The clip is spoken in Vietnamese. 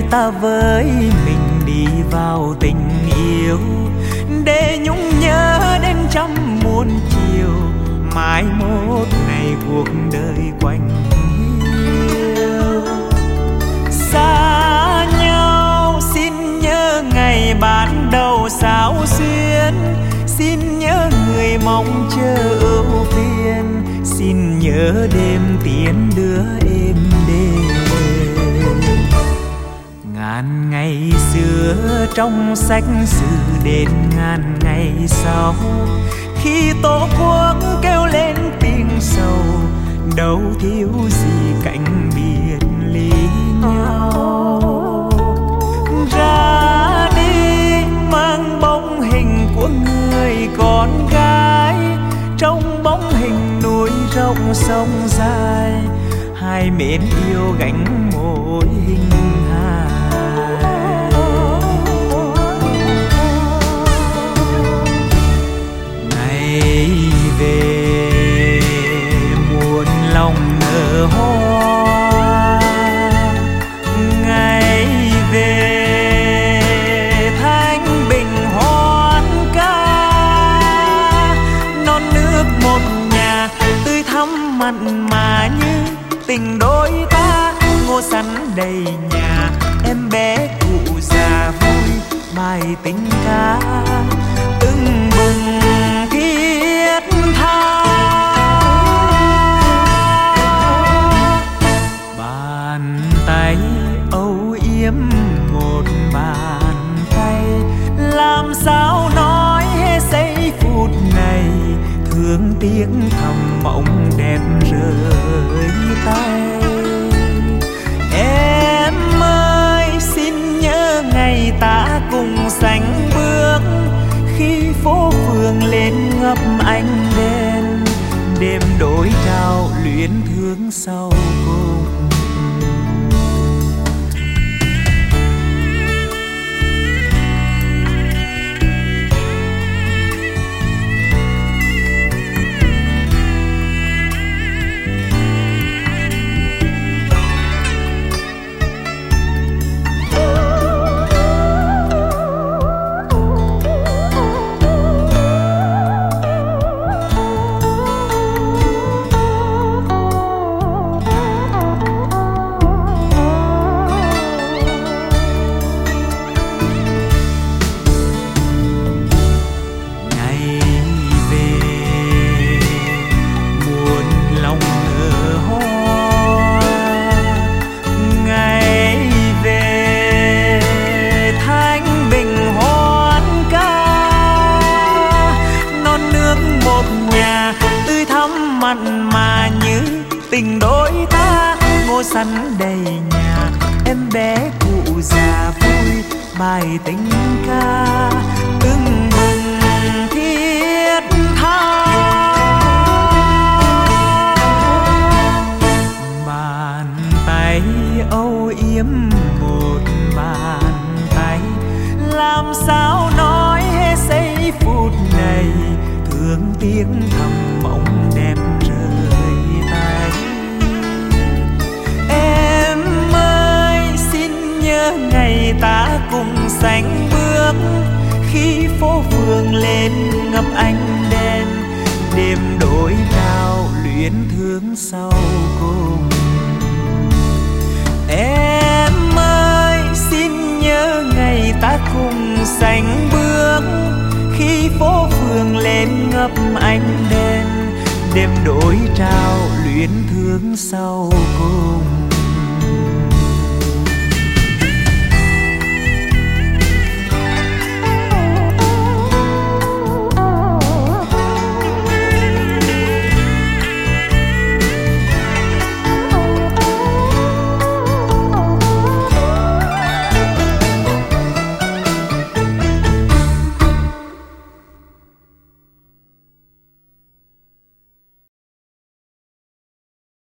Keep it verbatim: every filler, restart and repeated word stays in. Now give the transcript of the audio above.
ta với mình đi vào tình yêu, để nhung nhớ đến trăm muôn chiều, mai một ngày cuộc đời quanh hiu. Xa nhau xin nhớ ngày ban đầu sao xuyên, xin nhớ người mong chờ ưu phiền, xin nhớ đêm tiến đưa êm đềm. Ngàn ngày xưa trong sách sử đến ngàn ngày sau, khi tổ quốc kêu lên tiếng sầu, đâu thiếu gì cảnh biệt ly nhau. Ra đi mang bóng hình của người con gái, trong bóng hình núi rộng sông dài, hai mến yêu gánh mỗi hình hài. Ngày về muôn lòng nở hoa, ngày về thanh bình hoan ca, non nước một nhà tươi thắm mặn mà như tình đôi ta. Ngô sắn đầy nhà em bé cụ già vui bài tình ca tưng bừng thiết tha. Bàn tay âu yếm một bàn tay, làm sao nói hết giây phút này, thương tiếc thầm mộng đẹp rơi tay. Em ơi xin nhớ ngày ta cùng sánh bước, khi phố phường lên ngập ánh đèn, đêm đổi trao luyến thương sau cùng. Tình đôi ta ngô sắn đầy nhà em bé cụ già vui bài tình ca tưng bừng thiết tha. Bàn tay âu yếm một bàn tay, làm sao nói hết giây phút này, thương tiếc thầm mộng đẹp rơi tay. Em ơi xin nhớ ngày ta cùng sánh bước, khi phố phường lên ngập ánh đèn, đêm đổi trao luyến thương sau cùng. Em ơi xin nhớ ngày ta cùng sánh bước, khi phố phường lên ngập ánh đèn, đêm đổi trao luyến thương sau cùng.